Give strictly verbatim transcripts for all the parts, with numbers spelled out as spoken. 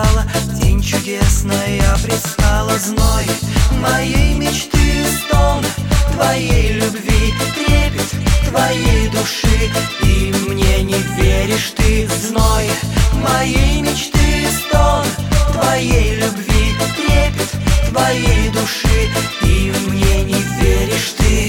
устала, день чудесная предстала. Зной моей мечты, стон твоей любви, трепет твоей души, и мне не веришь ты. Зной моей мечты, стон твоей любви, трепет твоей души, и мне не веришь ты.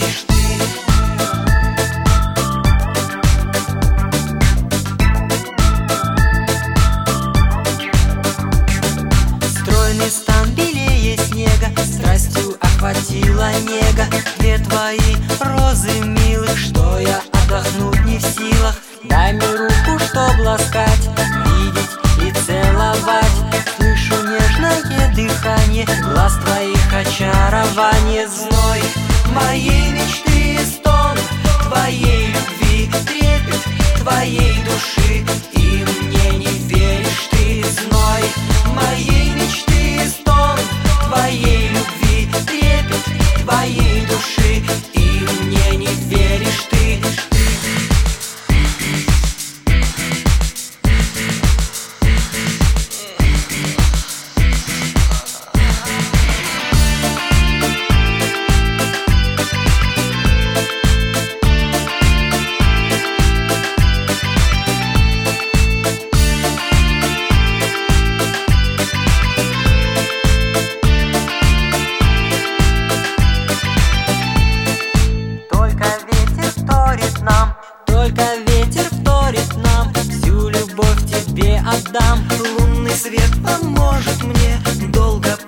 Стройный стан белее снега, страстью охватила нега. Две твои розы милых, что я отдохнуть не в силах. Дай мне руку, чтоб ласкать, видеть и целовать. Слышу нежное дыхание глаз твоих, очарование. Зной моей мечты, стон твоей любви, трепет твоей души, и мне не веришь ты. Зной моей мечты, стон твоей любви, трепет твоей души, и мне не веришь ты. Только ветер вторит нам, всю любовь тебе отдам. Лунный свет поможет мне долго